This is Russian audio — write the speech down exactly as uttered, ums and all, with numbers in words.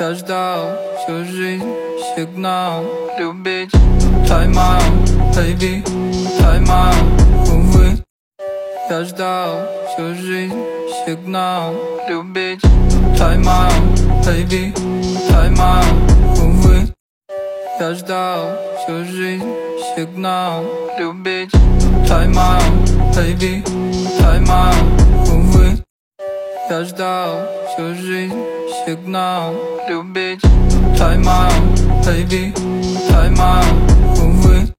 Я ждал всю жизнь сигнал любить. Тайм-аут, baby, тайм-аут, увы. Я ждал всю жизнь сигнал любить. Тайм-аут, baby, тайм-аут, увы. Я ждал всю жизнь сигнал любить. Тайм-аут, baby, тайм-аут, увы. Я ждал всю жизнь сигнал любить. Тайм-аут, baby, тайм-аут, увы.